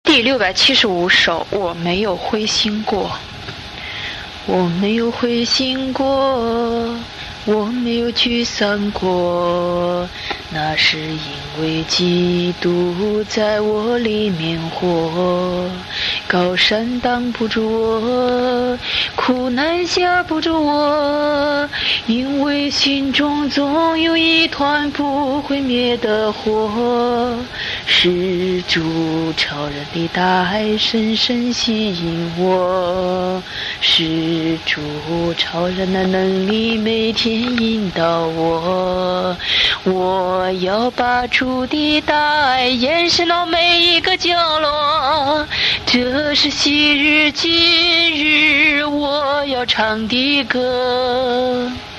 第675首，我没有灰心过。我没有灰心过，我没有沮丧过，那是因为基督在我里面活。高山挡不住我，苦难吓不住我，因为心中总有一团不会灭的火。是主超人的大爱深深吸引我，是主超人的能力每天引导我。我要把主的大爱延伸到每一个角落，这是昔日今日我要唱的歌。